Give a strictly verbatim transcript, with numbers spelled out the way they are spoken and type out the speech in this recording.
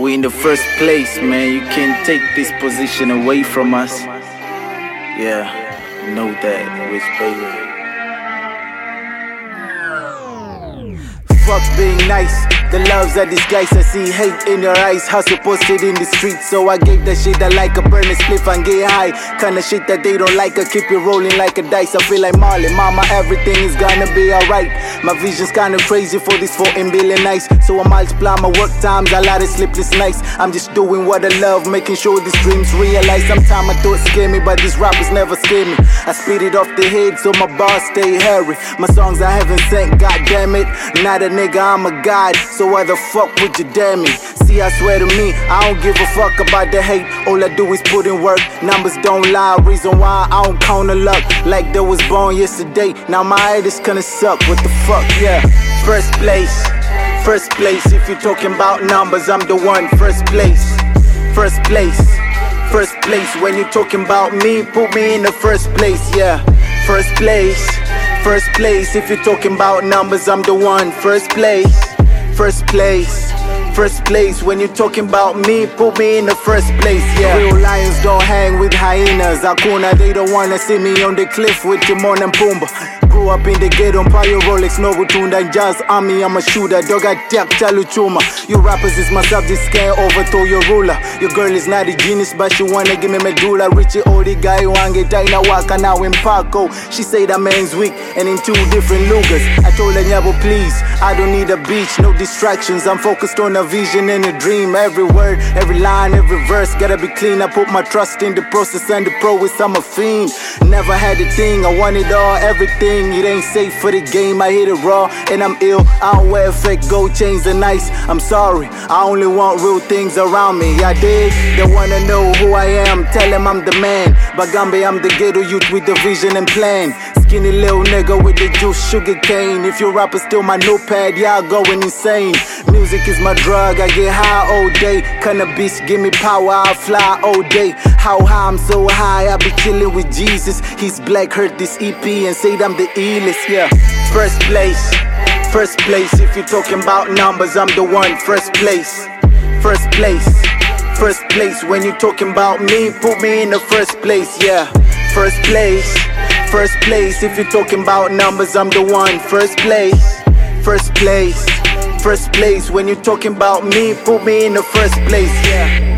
We in the first place, man. You can't take this position away from us. Yeah, know that, Wiz baby. Fuck being nice, the love's a disguise. I see hate in your eyes, hustle posted in the streets. So I gave that shit I like a burn a spliff and get high. Kinda shit that they don't like, I keep it rolling like a dice. I feel like Marley, mama, everything is gonna be alright. My vision's kinda crazy for this fourteen billion nights. So I multiply my work times, a lot of sleepless nights. I'm just doing what I love, making sure these dreams realize. Sometimes I thought scare me, but these rappers never scare me. I spit it off the head so my bars stay hairy. My songs I haven't sent, god damn it. Not a nigga, I'm a god, so why the fuck would you dare me? See, I swear to me, I don't give a fuck about the hate. All I do is put in work, numbers don't lie. Reason why I don't count the luck, like they was born yesterday. Now my head is gonna suck, what the fuck, yeah. First place, first place. If you're talking about numbers, I'm the one. First place, first place, first place. When you're talking about me, put me in the first place, yeah. First place, first place. If you're talking about numbers, I'm the one. First place, first place, first place. When you're talking about me, put me in the first place, yeah. Real lions don't hang with hyenas. Hakuna, they don't wanna see me on the cliff with Timon and Pumbaa. Grew up in the ghetto, Empire, Rolex, Novotunda, and Jazz Army. I'm a shooter, dog attack, Chaluchuma. You rappers is my subject, can't overthrow your ruler. Your girl is not a genius, but she wanna give me medulla. Richie, oh, the guy who wanna get na waka now in Paco. She say that man's weak, and in two different lugas. I told her, Nyabo, please, I don't need a beach, no distractions. I'm focused on a vision and a dream. Every word, every line, every verse, gotta be clean. I put my trust in the process and the prowess, I'm a fiend. Never had a thing, I want it all, everything. It ain't safe for the game, I hit it raw and I'm ill. I don't wear fake gold chains and ice. I'm sorry, I only want real things around me. I dig, they wanna know who I am, tell them I'm the man. Bagambe, I'm the ghetto youth with the vision and plan. Skinny little nigga with the juice, sugar cane. If your rapper steal my notepad, y'all going insane. Music is my drug, I get high all day. Cannabis give me power, I fly all day. How high, I'm so high, I be chilling with Jesus. He's black, heard this E P and say I'm the illest, yeah. First place, first place. If you're talking about numbers, I'm the one. First place, first place, first place. When you're talking about me, put me in the first place, yeah. First place, first place. If you're talking about numbers, I'm the one. First place, first place, first place. When you're talking about me, put me in the first place, yeah.